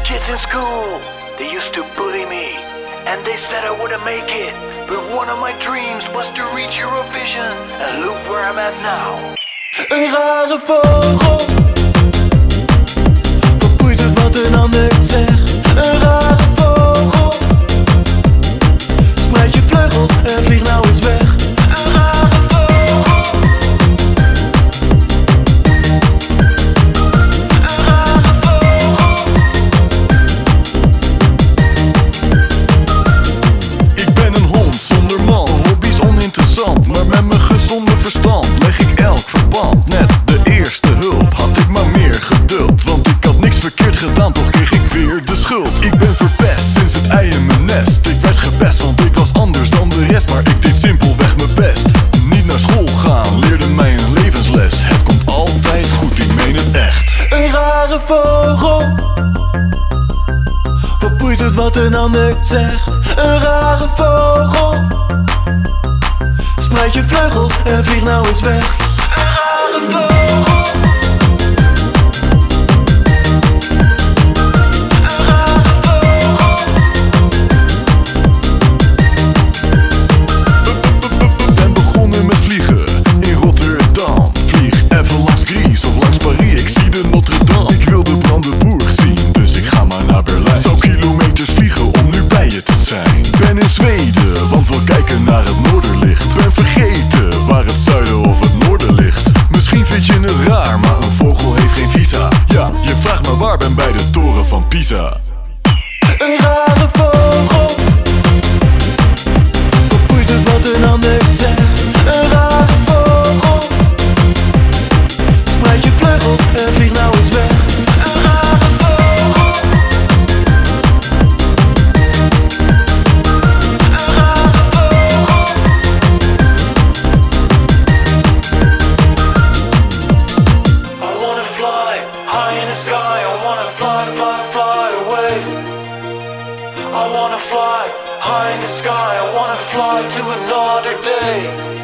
kids in school, they used to bully me, and they said I wouldn't make it. But one of my dreams was to reach Eurovision, and look where I'm at now. Een rare vogel, wat boeit het wat een ander zegt? Een rare vogel, spreid je vleugels en vlieg nou eens weg. Een rare vogel, een rare vogel. Ik ben een hond zonder man, hobby's oninteressant, maar met mijn gezonde verstand leg ik elk verband. Net de eerste hulp had ik maar meer geduld, want ik had niks verkeerd gedaan, toch kreeg ik weer de schuld. Ik ben verpest sinds het ei in mijn nest. Ik werd gepest, want ik was anders dan de rest, maar ik deed simpelweg mijn best. Niet naar school gaan leerde mij een levensles. Het komt altijd goed, ik meen het echt. Een rare vogel, wat boeit het wat een ander zegt? Een rare vogel, spreid je vleugels en vlieg nou eens weg. Een rare vogel, een rare vogel. Ben begonnen met vliegen in Rotterdam. Vlieg even langs Gries of langs Paris, ik zie de Notre Dame. Ik wil de Brandenburg zien, dus ik ga maar naar Berlijn. Zou kilometers vliegen om nu bij je te zijn. Ben in Zweden, want wil kijken naar het noorderlicht. Ben vergeten waar het zuiden of het noorden ligt. Misschien vind je het raar, maar een vogel heeft geen visa. Ja, je vraagt me waar, ben bij de toren van Pisa. Een rare vogel, wat boeit het wat een ander zegt? Een rare vogel, spreid je vleugels en vlieg nou eens weg. Een rare vogel, een rare vogel. I wanna fly high in the sky. I wanna fly, fly, fly away. I wanna fly high in the sky. I wanna fly to another day.